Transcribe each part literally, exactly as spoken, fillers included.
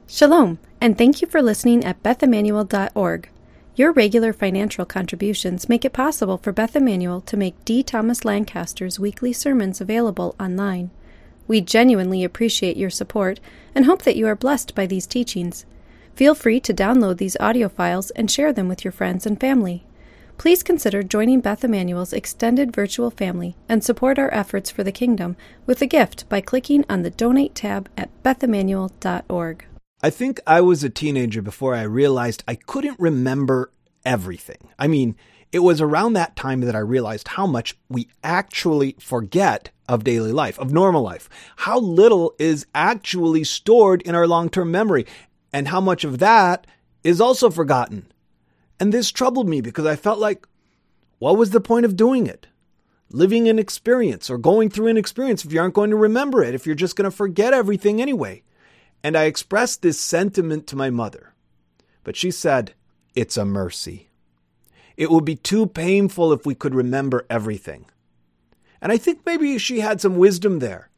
Shalom, and thank you for listening at beth emanuel dot org. Your regular financial contributions make it possible for Beth Emanuel to make D. Thomas Lancaster's weekly sermons available online. We genuinely appreciate your support and hope that you are blessed by these teachings. Feel free to download these audio files and share them with your friends and family. Please consider joining Beth Emanuel's extended virtual family and support our efforts for the kingdom with a gift by clicking on the Donate tab at beth emanuel dot org. I think I was a teenager before I realized I couldn't remember everything. I mean, it was around that time that I realized how much we actually forget of daily life, of normal life, how little is actually stored in our long-term memory, and how much of that is also forgotten. And this troubled me because I felt like, what was the point of doing it? Living an experience or going through an experience if you aren't going to remember it, if you're just going to forget everything anyway. And I expressed this sentiment to my mother, but she said, it's a mercy. It would be too painful if we could remember everything. And I think maybe she had some wisdom there.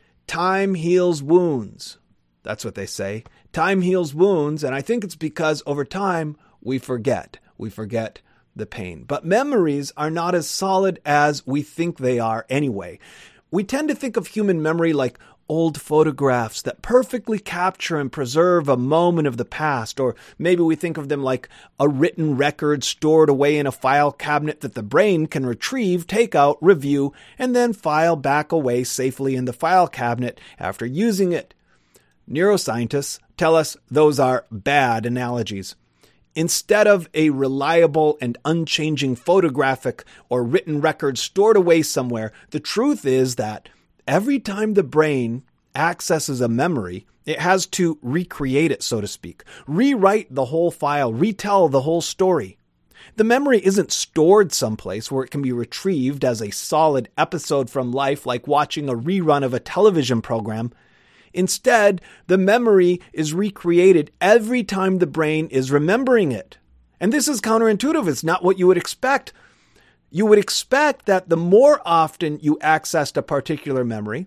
Time heals wounds. That's what they say. Time heals wounds. And I think it's because over time we forget. We forget the pain. But memories are not as solid as we think they are anyway. We tend to think of human memory like old photographs that perfectly capture and preserve a moment of the past, or maybe we think of them like a written record stored away in a file cabinet that the brain can retrieve, take out, review, and then file back away safely in the file cabinet after using it. Neuroscientists tell us those are bad analogies. Instead of a reliable and unchanging photographic or written record stored away somewhere, the truth is that every time the brain accesses a memory, it has to recreate it, so to speak, rewrite the whole file, retell the whole story. The memory isn't stored someplace where it can be retrieved as a solid episode from life, like watching a rerun of a television program. Instead, the memory is recreated every time the brain is remembering it. And this is counterintuitive. It's not what you would expect. You would expect that the more often you accessed a particular memory,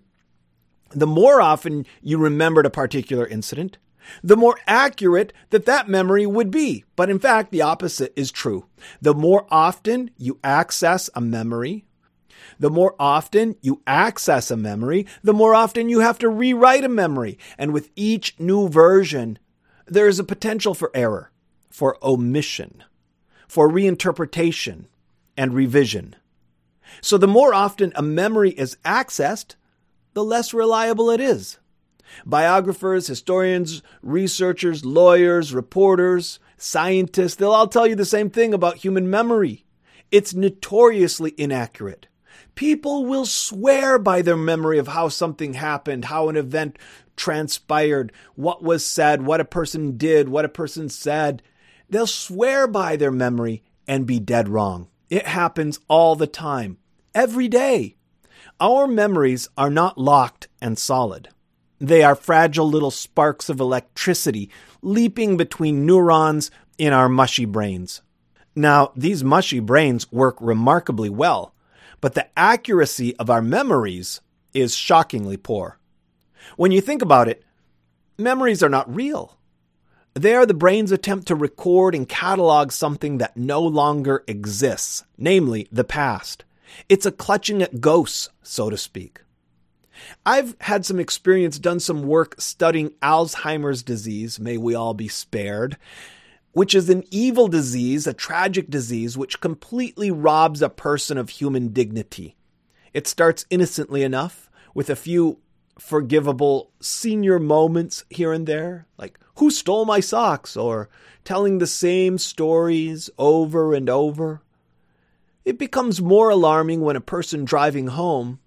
the more often you remembered a particular incident, the more accurate that that memory would be. But in fact, the opposite is true. The more often you access a memory, the more often you access a memory, the more often you have to rewrite a memory. And with each new version, there is a potential for error, for omission, for reinterpretation, and revision. So the more often a memory is accessed, the less reliable it is. Biographers, historians, researchers, lawyers, reporters, scientists, they'll all tell you the same thing about human memory. It's notoriously inaccurate. People will swear by their memory of how something happened, how an event transpired, what was said, what a person did, what a person said. They'll swear by their memory and be dead wrong. It happens all the time, every day. Our memories are not locked and solid. They are fragile little sparks of electricity leaping between neurons in our mushy brains. Now, these mushy brains work remarkably well, but the accuracy of our memories is shockingly poor. When you think about it, memories are not real. They are the brain's attempt to record and catalog something that no longer exists, namely the past. It's a clutching at ghosts, so to speak. I've had some experience, done some work studying Alzheimer's disease, may we all be spared, which is an evil disease, a tragic disease, which completely robs a person of human dignity. It starts innocently enough, with a few forgivable senior moments here and there, like, who stole my socks? Or telling the same stories over and over. It becomes more alarming when a person driving home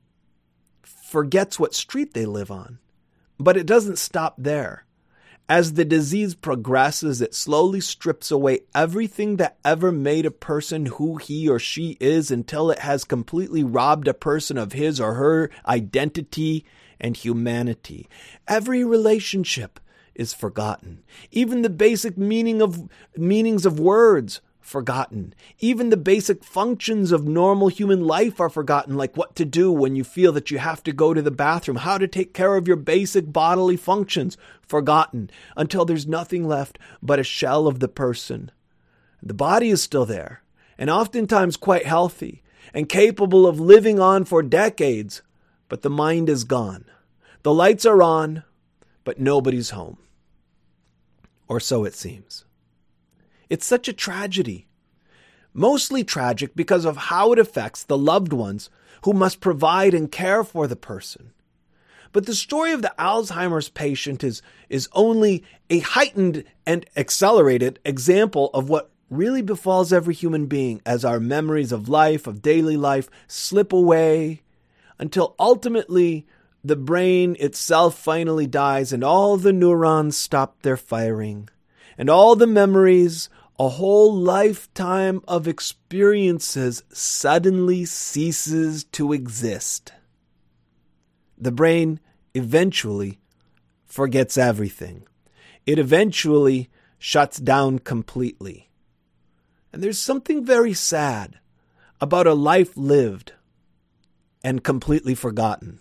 forgets what street they live on. But it doesn't stop there. As the disease progresses, it slowly strips away everything that ever made a person who he or she is until it has completely robbed a person of his or her identity and humanity. Every relationship is forgotten. Even the basic meaning of meanings of words forgotten. Even the basic functions of normal human life are forgotten, like what to do when you feel that you have to go to the bathroom, how to take care of your basic bodily functions, forgotten, until there's nothing left but a shell of the person. The body is still there, and oftentimes quite healthy, and capable of living on for decades, but the mind is gone. The lights are on, but nobody's home. Or so it seems. It's such a tragedy. Mostly tragic because of how it affects the loved ones who must provide and care for the person. But the story of the Alzheimer's patient is, is only a heightened and accelerated example of what really befalls every human being as our memories of life, of daily life, slip away until ultimately the brain itself finally dies and all the neurons stop their firing. And all the memories, a whole lifetime of experiences suddenly ceases to exist. The brain eventually forgets everything. It eventually shuts down completely. And there's something very sad about a life lived and completely forgotten.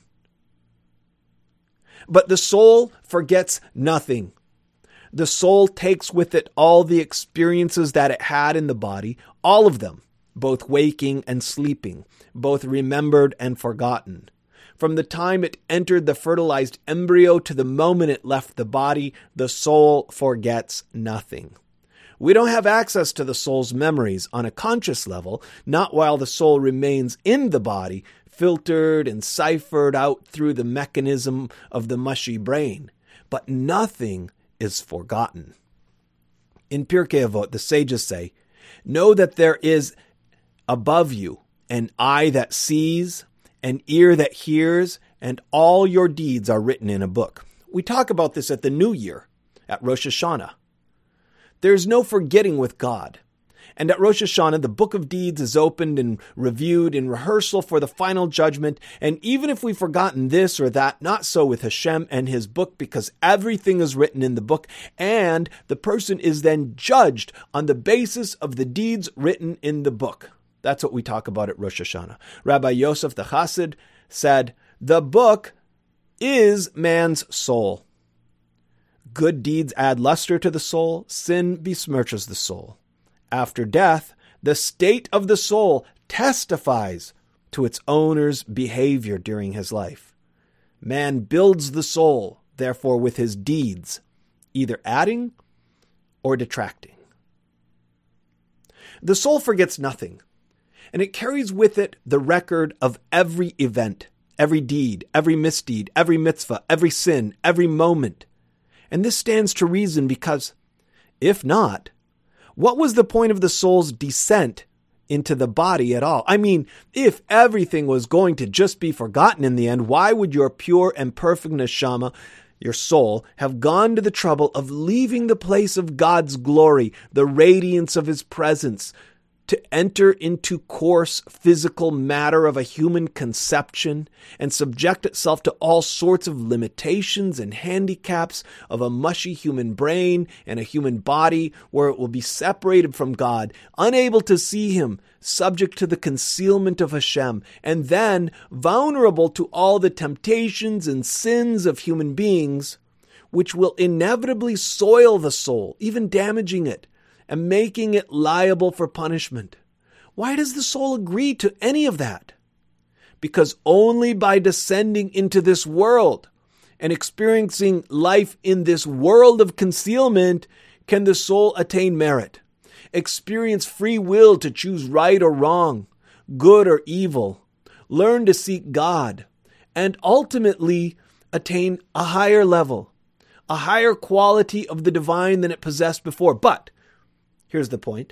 But the soul forgets nothing. The soul takes with it all the experiences that it had in the body, all of them, both waking and sleeping, both remembered and forgotten. From the time it entered the fertilized embryo to the moment it left the body, the soul forgets nothing. We don't have access to the soul's memories on a conscious level, not while the soul remains in the body, filtered and ciphered out through the mechanism of the mushy brain. But nothing is forgotten. In Pirkei Avot, the sages say, know that there is above you an eye that sees, an ear that hears, and all your deeds are written in a book. We talk about this at the New Year, at Rosh Hashanah. There's no forgetting with God. And at Rosh Hashanah, the book of deeds is opened and reviewed in rehearsal for the final judgment. And even if we've forgotten this or that, not so with Hashem and his book, because everything is written in the book. And the person is then judged on the basis of the deeds written in the book. That's what we talk about at Rosh Hashanah. Rabbi Yosef the Chassid said, the book is man's soul. Good deeds add luster to the soul. Sin besmirches the soul. After death, the state of the soul testifies to its owner's behavior during his life. Man builds the soul, therefore, with his deeds, either adding or detracting. The soul forgets nothing, and it carries with it the record of every event, every deed, every misdeed, every mitzvah, every sin, every moment. And this stands to reason because, if not, what was the point of the soul's descent into the body at all? I mean, if everything was going to just be forgotten in the end, why would your pure and perfect neshama, your soul, have gone to the trouble of leaving the place of God's glory, the radiance of his presence, to enter into coarse physical matter of a human conception and subject itself to all sorts of limitations and handicaps of a mushy human brain and a human body where it will be separated from God, unable to see him, subject to the concealment of Hashem, and then vulnerable to all the temptations and sins of human beings, which will inevitably soil the soul, even damaging it, and making it liable for punishment. Why does the soul agree to any of that? Because only by descending into this world and experiencing life in this world of concealment can the soul attain merit, experience free will to choose right or wrong, good or evil, learn to seek God, and ultimately attain a higher level, a higher quality of the divine than it possessed before. But here's the point.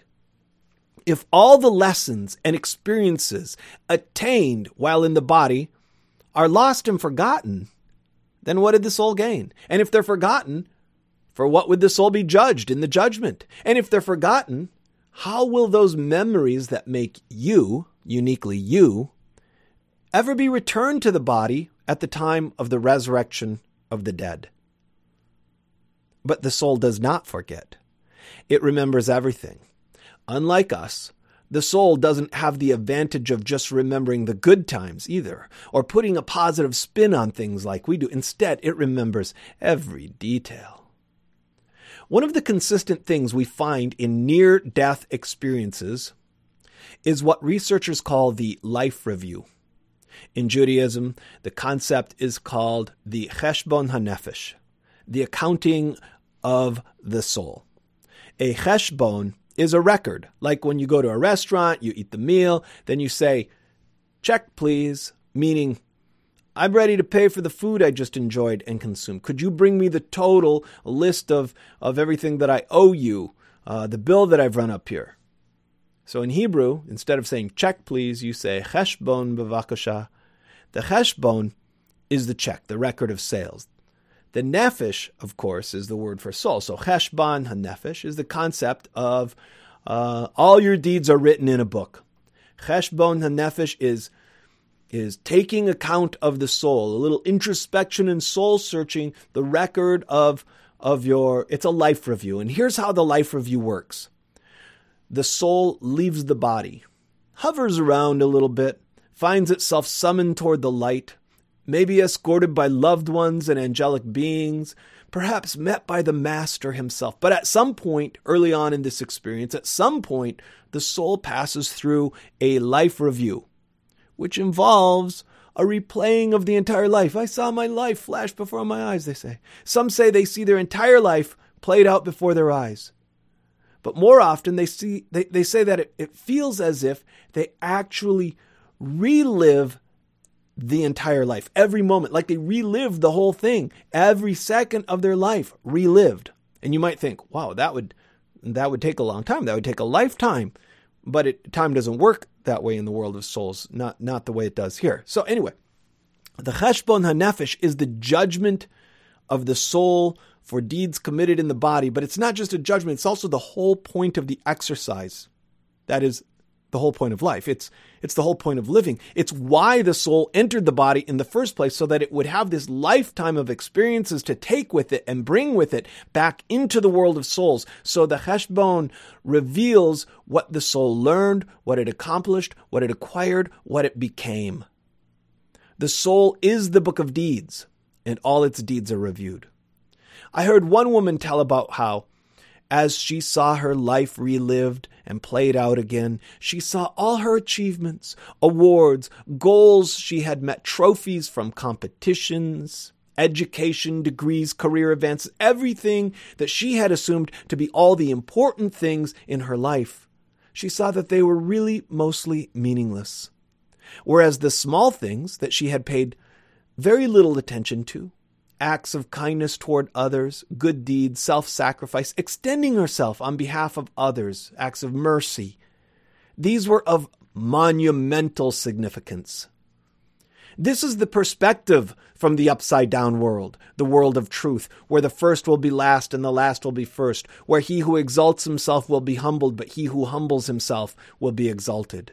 If all the lessons and experiences attained while in the body are lost and forgotten, then what did the soul gain? And if they're forgotten, for what would the soul be judged in the judgment? And if they're forgotten, how will those memories that make you, uniquely you, ever be returned to the body at the time of the resurrection of the dead? But the soul does not forget. It remembers everything. Unlike us, the soul doesn't have the advantage of just remembering the good times either, or putting a positive spin on things like we do. Instead, it remembers every detail. One of the consistent things we find in near-death experiences is what researchers call the life review. In Judaism, the concept is called the cheshbon hanefesh, the accounting of the soul. A cheshbon is a record. Like when you go to a restaurant, you eat the meal, then you say, check please, meaning I'm ready to pay for the food I just enjoyed and consumed. Could you bring me the total list of, of everything that I owe you, uh, the bill that I've run up here? So in Hebrew, instead of saying check please, you say cheshbon bevakasha. The cheshbon is the check, the record of sales. The nefesh, of course, is the word for soul. So cheshbon hanefesh is the concept of uh, all your deeds are written in a book. Cheshbon hanefesh is, is taking account of the soul, a little introspection and soul searching, the record of, of your, it's a life review. And here's how the life review works. The soul leaves the body, hovers around a little bit, finds itself summoned toward the light, maybe escorted by loved ones and angelic beings, perhaps met by the master himself. But at some point early on in this experience, at some point, the soul passes through a life review, which involves a replaying of the entire life. I saw my life flash before my eyes, they say. Some say they see their entire life played out before their eyes. But more often, they see they, they say that it, it feels as if they actually relive the entire life, every moment, like they relived the whole thing, every second of their life relived. And you might think, wow, that would that would take a long time. That would take a lifetime. But it, time doesn't work that way in the world of souls, not, not the way it does here. So anyway, the cheshbon hanefesh is the judgment of the soul for deeds committed in the body. But it's not just a judgment, it's also the whole point of the exercise. That is the whole point of life. It's it's the whole point of living. It's why the soul entered the body in the first place, so that it would have this lifetime of experiences to take with it and bring with it back into the world of souls. So the cheshbon reveals what the soul learned, what it accomplished, what it acquired, what it became. The soul is the book of deeds, and all its deeds are reviewed. I heard one woman tell about how, as she saw her life relived and played out again, she saw all her achievements, awards, goals she had met, trophies from competitions, education, degrees, career advances, everything that she had assumed to be all the important things in her life. She saw that they were really mostly meaningless. Whereas the small things that she had paid very little attention to, acts of kindness toward others, good deeds, self-sacrifice, extending herself on behalf of others, acts of mercy. These were of monumental significance. This is the perspective from the upside-down world, the world of truth, where the first will be last and the last will be first, where he who exalts himself will be humbled, but he who humbles himself will be exalted.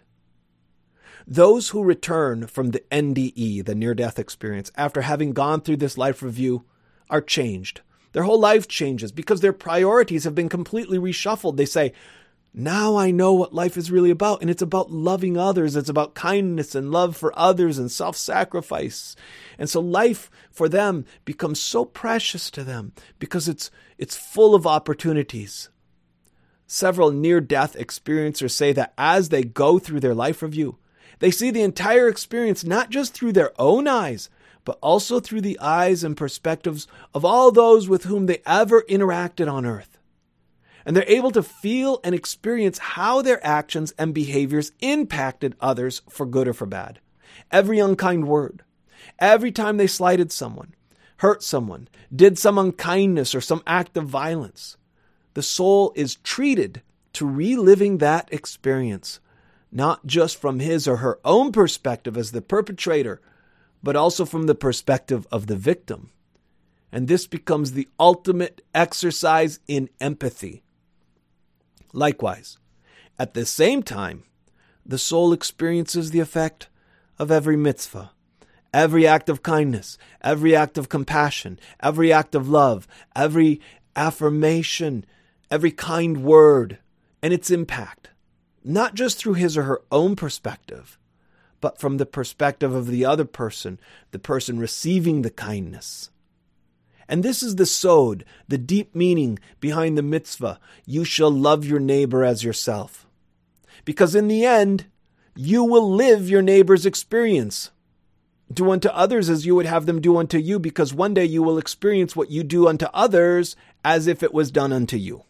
Those who return from the N D E, the near-death experience, after having gone through this life review, are changed. Their whole life changes because their priorities have been completely reshuffled. They say, now I know what life is really about, and it's about loving others. It's about kindness and love for others and self-sacrifice. And so life for them becomes so precious to them because it's it's full of opportunities. Several near-death experiencers say that as they go through their life review, they see the entire experience not just through their own eyes, but also through the eyes and perspectives of all those with whom they ever interacted on earth. And they're able to feel and experience how their actions and behaviors impacted others for good or for bad. Every unkind word, every time they slighted someone, hurt someone, did some unkindness or some act of violence, the soul is treated to reliving that experience, not just from his or her own perspective as the perpetrator, but also from the perspective of the victim. And this becomes the ultimate exercise in empathy. Likewise, at the same time, the soul experiences the effect of every mitzvah, every act of kindness, every act of compassion, every act of love, every affirmation, every kind word, and its impact, not just through his or her own perspective, but from the perspective of the other person, the person receiving the kindness. And this is the sod, the deep meaning behind the mitzvah, you shall love your neighbor as yourself. Because in the end, you will live your neighbor's experience. Do unto others as you would have them do unto you, because one day you will experience what you do unto others as if it was done unto you.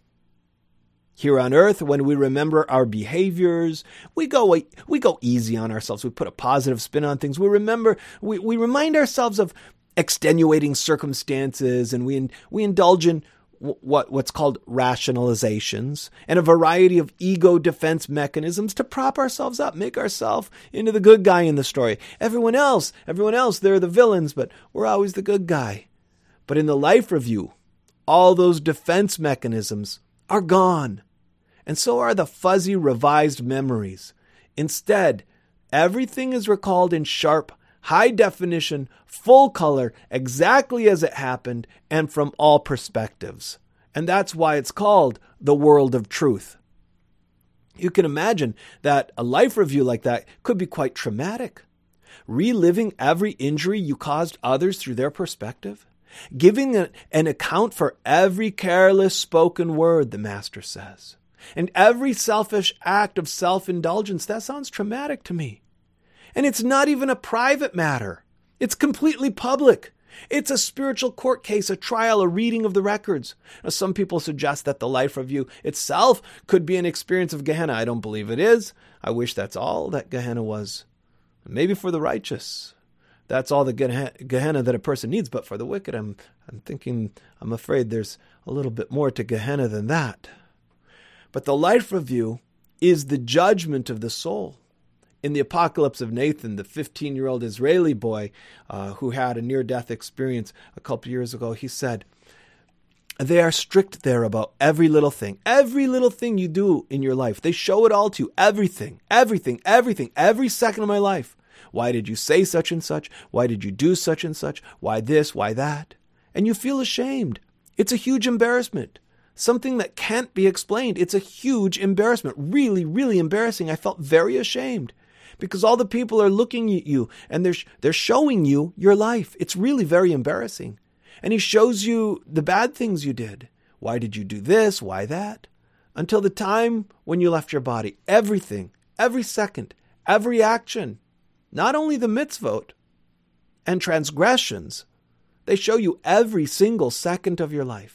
Here on earth, when we remember our behaviors, we go we go easy on ourselves. We put a positive spin on things. We remember, we, we remind ourselves of extenuating circumstances, and we we indulge in what what's called rationalizations and a variety of ego defense mechanisms to prop ourselves up, make ourselves into the good guy in the story. Everyone else, everyone else, they're the villains, but we're always the good guy. But in the life review, all those defense mechanisms are gone. And so are the fuzzy revised memories. Instead, everything is recalled in sharp, high definition, full color, exactly as it happened, and from all perspectives. And that's why it's called the world of truth. You can imagine that a life review like that could be quite traumatic. Reliving every injury you caused others through their perspective. Giving a, an account for every careless spoken word, the Master says. And every selfish act of self-indulgence. That sounds traumatic to me. And it's not even a private matter. It's completely public. It's a spiritual court case, a trial, a reading of the records. Now, some people suggest that the life review itself could be an experience of Gehenna. I don't believe it is. I wish that's all that Gehenna was. Maybe for the righteous. That's all the Gehenna that a person needs. But for the wicked, I'm, I'm thinking, I'm afraid there's a little bit more to Gehenna than that. But the life review is the judgment of the soul. In the Apocalypse of Nathan, the fifteen-year-old Israeli boy uh, who had a near-death experience a couple years ago, he said, they are strict there about every little thing. Every little thing you do in your life. They show it all to you. Everything, everything, everything, every second of my life. Why did you say such and such? Why did you do such and such? Why this? Why that? And you feel ashamed. It's a huge embarrassment. Something that can't be explained. It's a huge embarrassment. Really, really embarrassing. I felt very ashamed. Because all the people are looking at you and they're they're showing you your life. It's really very embarrassing. And he shows you the bad things you did. Why did you do this? Why that? Until the time when you left your body. Everything, every second, every action, not only the mitzvot and transgressions, they show you every single second of your life.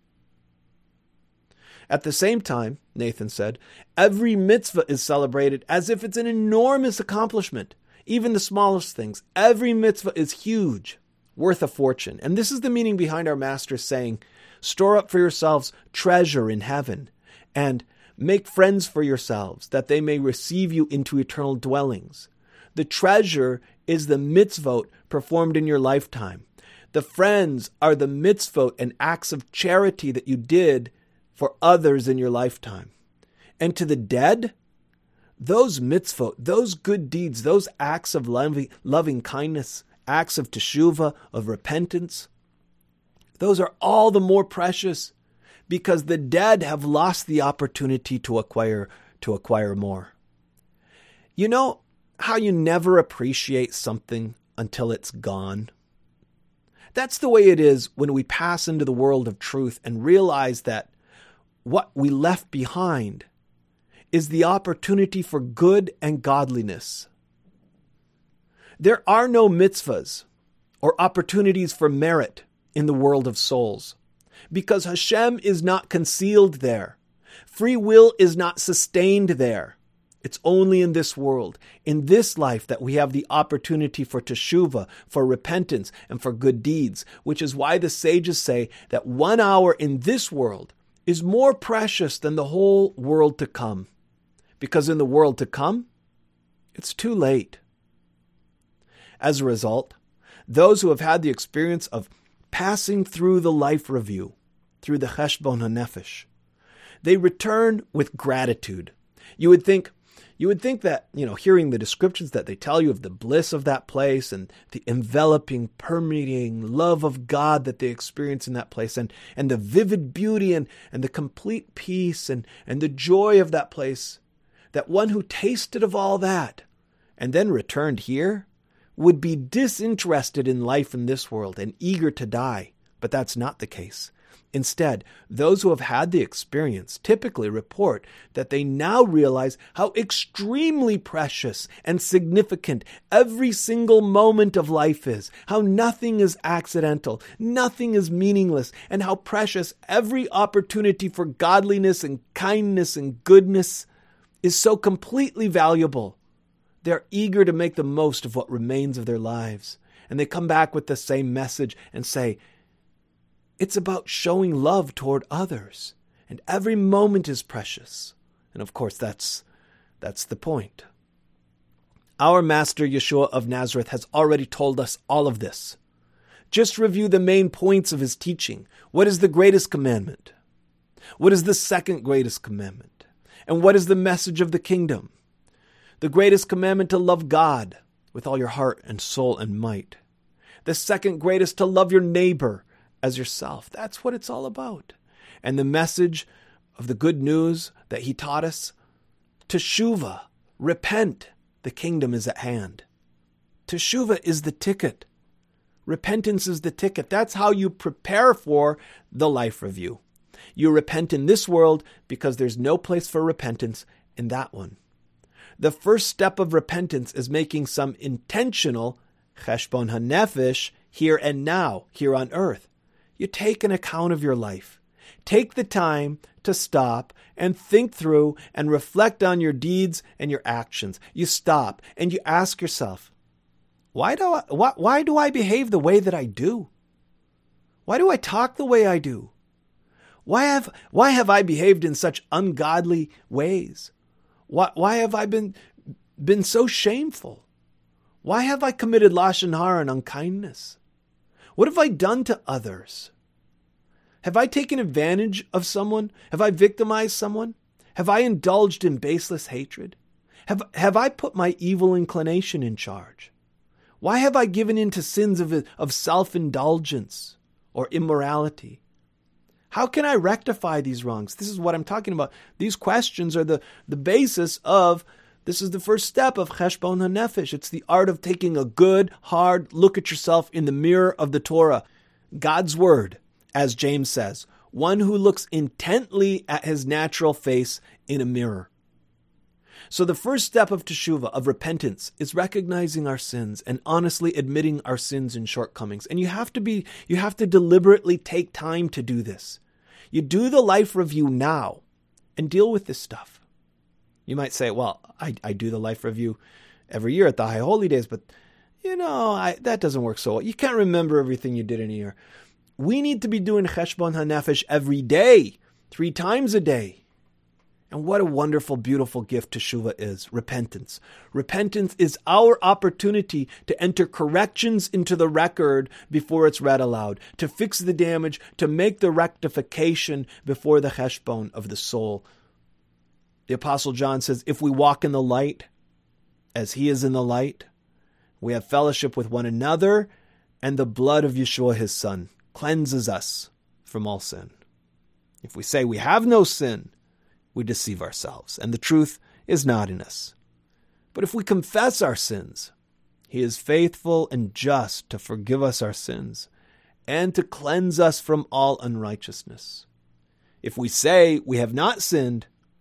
At the same time, Nathan said, every mitzvah is celebrated as if it's an enormous accomplishment. Even the smallest things. Every mitzvah is huge, worth a fortune. And this is the meaning behind our Master saying, store up for yourselves treasure in heaven, and make friends for yourselves, that they may receive you into eternal dwellings. The treasure is the mitzvot performed in your lifetime. The friends are the mitzvot and acts of charity that you did for others in your lifetime. And to the dead, those mitzvot, those good deeds, those acts of loving, loving kindness, acts of teshuvah, of repentance, those are all the more precious because the dead have lost the opportunity to acquire, to acquire more. You know how you never appreciate something until it's gone? That's the way it is when we pass into the world of truth and realize that what we left behind is the opportunity for good and godliness. There are no mitzvahs or opportunities for merit in the world of souls because Hashem is not concealed there. Free will is not sustained there. It's only in this world, in this life, that we have the opportunity for teshuvah, for repentance, and for good deeds, which is why the sages say that one hour in this world is more precious than the whole world to come. Because in the world to come, it's too late. As a result, those who have had the experience of passing through the life review, through the Cheshbon HaNefesh, they return with gratitude. You would think, You would think that, you know, hearing the descriptions that they tell you of the bliss of that place and the enveloping, permeating love of God that they experience in that place, and, and the vivid beauty and, and the complete peace and, and the joy of that place, that one who tasted of all that and then returned here would be disinterested in life in this world and eager to die. But that's not the case. Instead, those who have had the experience typically report that they now realize how extremely precious and significant every single moment of life is, how nothing is accidental, nothing is meaningless, and how precious every opportunity for godliness and kindness and goodness is so completely valuable. They're eager to make the most of what remains of their lives. And they come back with the same message and say, it's about showing love toward others, and every moment is precious. And of course, that's that's the point. Our Master Yeshua of Nazareth has already told us all of this. Just review the main points of his teaching. What is the greatest commandment? What is the second greatest commandment? And what is the message of the kingdom? The greatest commandment, to love God with all your heart and soul and might. The second greatest, to love your neighbor as yourself. That's what it's all about. And the message of the good news that he taught us, Teshuvah, repent, the kingdom is at hand. Teshuvah is the ticket. Repentance is the ticket. That's how you prepare for the life review. You repent in this world because there's no place for repentance in that one. The first step of repentance is making some intentional cheshbon hanefesh here and now, here on earth. You take an account of your life. Take the time to stop and think through and reflect on your deeds and your actions. You stop and you ask yourself, why do I, why, why do I behave the way that I do? Why do I talk the way I do? Why have, why have I behaved in such ungodly ways? Why, why have I been, been so shameful? Why have I committed lashon hara and unkindness? What have I done to others? Have I taken advantage of someone? Have I victimized someone? Have I indulged in baseless hatred? Have, have I put my evil inclination in charge? Why have I given in to sins of, of self-indulgence or immorality? How can I rectify these wrongs? This is what I'm talking about. These questions are the, the basis of, this is the first step of cheshbon hanefesh. It's the art of taking a good, hard look at yourself in the mirror of the Torah. God's word, as James says, one who looks intently at his natural face in a mirror. So the first step of teshuvah, of repentance, is recognizing our sins and honestly admitting our sins and shortcomings. And you have to be, you have to deliberately take time to do this. You do the life review now and deal with this stuff. You might say, well, I, I do the life review every year at the High Holy Days, but you know, I, that doesn't work so well. You can't remember everything you did in a year. We need to be doing cheshbon hanefesh every day, three times a day. And what a wonderful, beautiful gift teshuvah is, repentance. Repentance is our opportunity to enter corrections into the record before it's read aloud, to fix the damage, to make the rectification before the cheshbon of the soul. The Apostle John says, if we walk in the light, as he is in the light, we have fellowship with one another, and the blood of Yeshua, his son, cleanses us from all sin. If we say we have no sin, we deceive ourselves, and the truth is not in us. But if we confess our sins, he is faithful and just to forgive us our sins and to cleanse us from all unrighteousness. If we say we have not sinned,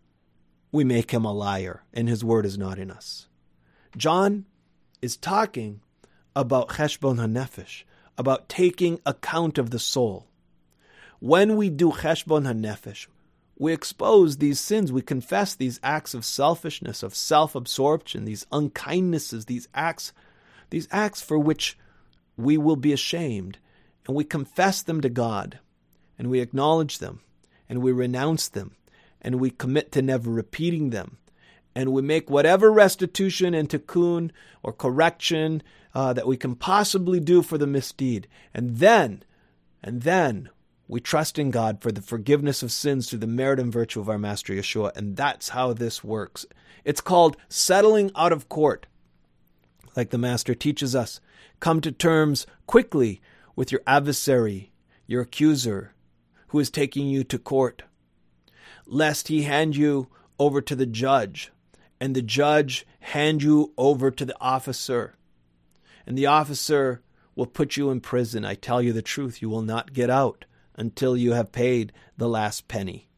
we make him a liar, and his word is not in us. John is talking about cheshbon hanefesh, about taking account of the soul. When we do cheshbon hanefesh, we expose these sins. We confess these acts of selfishness, of self-absorption, these unkindnesses, these acts, these acts for which we will be ashamed. And we confess them to God, and we acknowledge them, and we renounce them, and we commit to never repeating them. And we make whatever restitution and tikkun or correction uh, that we can possibly do for the misdeed. And then, and then We trust in God for the forgiveness of sins through the merit and virtue of our Master Yeshua, and that's how this works. It's called settling out of court. Like the Master teaches us, come to terms quickly with your adversary, your accuser, who is taking you to court, lest he hand you over to the judge, and the judge hand you over to the officer, and the officer will put you in prison. I tell you the truth, you will not get out until you have paid the last penny.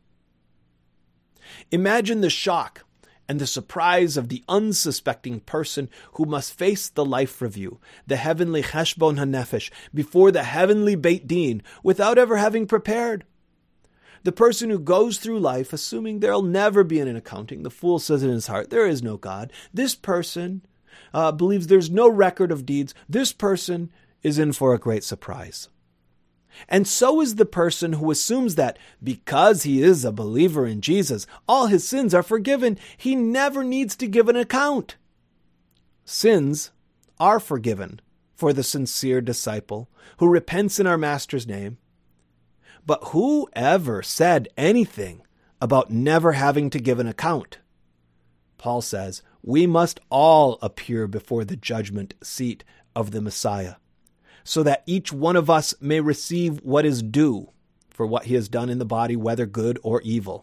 Imagine the shock and the surprise of the unsuspecting person who must face the life review, the heavenly Cheshbon HaNefesh, before the heavenly Beit Din, without ever having prepared. The person who goes through life assuming there'll never be an accounting. The fool says in his heart, there is no God. This person uh, believes there's no record of deeds. This person is in for a great surprise. And so is the person who assumes that because he is a believer in Jesus, all his sins are forgiven. He never needs to give an account. Sins are forgiven for the sincere disciple who repents in our Master's name. But who ever said anything about never having to give an account? Paul says, we must all appear before the judgment seat of the Messiah, so that each one of us may receive what is due for what he has done in the body, whether good or evil.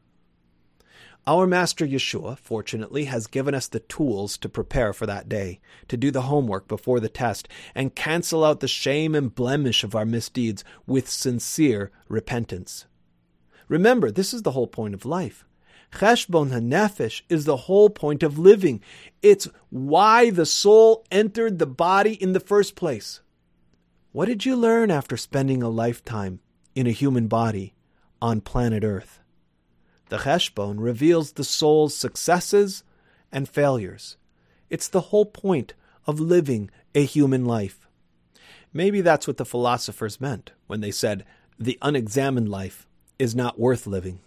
Our Master Yeshua, fortunately, has given us the tools to prepare for that day, to do the homework before the test, and cancel out the shame and blemish of our misdeeds with sincere repentance. Remember, this is the whole point of life. Cheshbon HaNefesh is the whole point of living. It's why the soul entered the body in the first place. What did you learn after spending a lifetime in a human body on planet Earth? The Cheshbon reveals the soul's successes and failures. It's the whole point of living a human life. Maybe that's what the philosophers meant when they said the unexamined life is not worth living.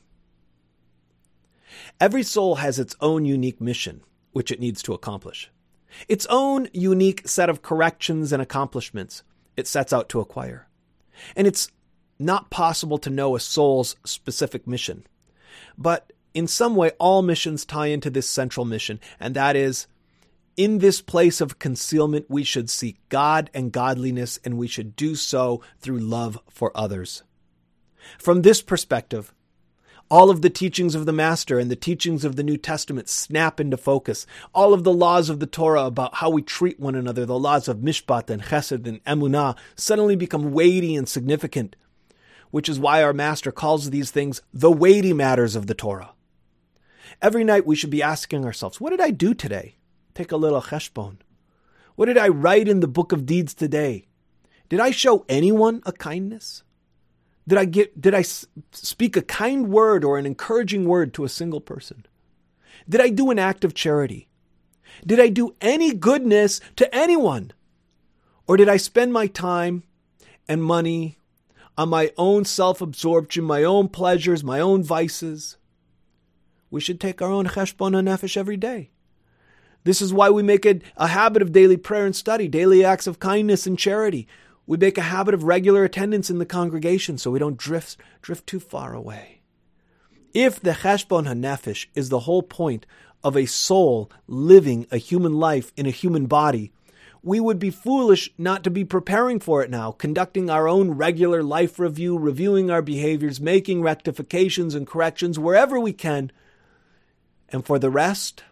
Every soul has its own unique mission, which it needs to accomplish. Its own unique set of corrections and accomplishments it sets out to acquire. And it's not possible to know a soul's specific mission. But in some way, all missions tie into this central mission, and that is, in this place of concealment, we should seek God and godliness, and we should do so through love for others. From this perspective, all of the teachings of the Master and the teachings of the New Testament snap into focus. All of the laws of the Torah about how we treat one another, the laws of Mishpat and Chesed and Emunah, suddenly become weighty and significant, which is why our Master calls these things the weighty matters of the Torah. Every night we should be asking ourselves, what did I do today? Take a little cheshbon. What did I write in the book of deeds today? Did I show anyone a kindness? Did I get, did I speak a kind word or an encouraging word to a single person? Did I do an act of charity? Did I do any goodness to anyone? Or did I spend my time and money on my own self-absorption, my own pleasures, my own vices? We should take our own Cheshbon HaNefesh every day. This is why we make it a habit of daily prayer and study, daily acts of kindness and charity. We make a habit of regular attendance in the congregation so we don't drift drift too far away. If the Cheshbon HaNefesh is the whole point of a soul living a human life in a human body, we would be foolish not to be preparing for it now, conducting our own regular life review, reviewing our behaviors, making rectifications and corrections wherever we can. And for the rest,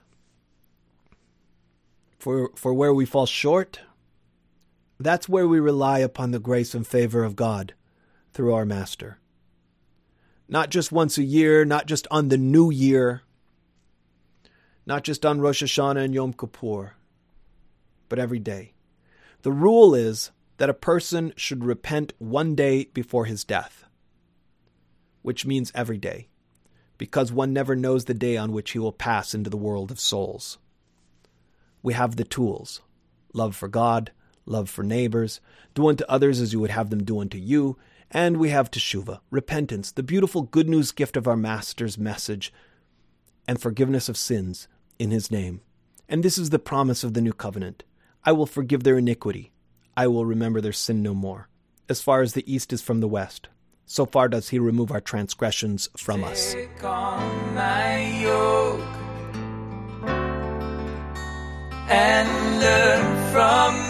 for, for where we fall short, that's where we rely upon the grace and favor of God through our Master. Not just once a year, not just on the new year, not just on Rosh Hashanah and Yom Kippur, but every day. The rule is that a person should repent one day before his death, which means every day, because one never knows the day on which he will pass into the world of souls. We have the tools: love for God, love for neighbors, do unto others as you would have them do unto you, and we have teshuvah, repentance, the beautiful good news gift of our Master's message, and forgiveness of sins in his name. And this is the promise of the new covenant. I will forgive their iniquity. I will remember their sin no more, as far as the east is from the west. so far does he remove our transgressions from us. Take on my yoke and learn from